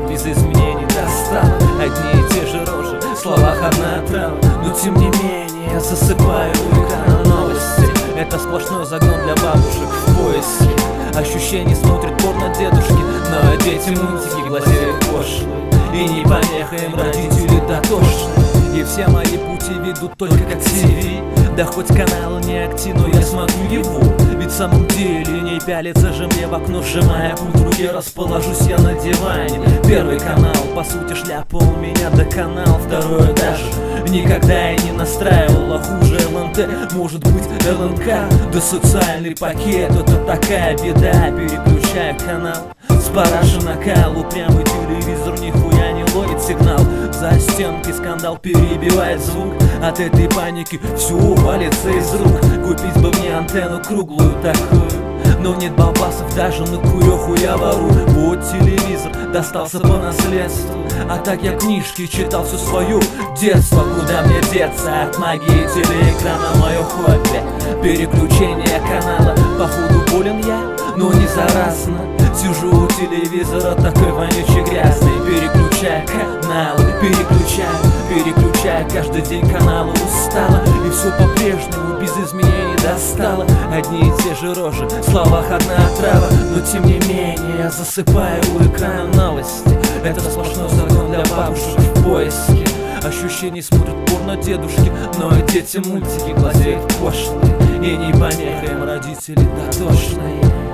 без изменений достало. Одни и те же рожи, в словах одна трава, но тем не менее я засыпаю у экрана новости. Это сплошной загон для бабушек в поиске ощущений, смотрят порно дедушки, но дети мультики глазеют пошлые, и не помеха им родители дотошные. И все мои пути ведут только к ТВ. Да хоть канал не акти, но я смотрю его. Ведь в самом деле не пялится же мне в окно, сжимая пульт в руке, расположусь я на диване. Первый канал, по сути, шляпа у меня до канала. Второе даже никогда я не настраивал, а хуже ЛНТ, может быть ЛНК. Да социальный пакет, это такая беда. Переключаю канал с параши накал, упрямый телевизор нихуя не ловит сигнал. За стенки скандал перебивает звук, от этой паники все валится из рук. Купить бы мне антенну круглую такую, но нет бабасов даже на куреху я ворую. Вот телевизор достался по наследству, а так я книжки читал все свое детство. Куда мне деться от магии телеэкрана? Мое хобби — переключение канала. Походу болен я, но не заразно. Сижу у телевизора такой вонючий грязный. Переключаю каналы, переключаю каждый день каналы. Устала, и все по-прежнему без изменений достало. Одни и те же рожи, в словах одна отрава, но тем не менее я засыпаю у экрана новости. Это сплошной загон для бабушек в поиске ощущений, смотрят порно дедушки, но и дети мультики глазеют пошлые, и не помеха им родители дотошные.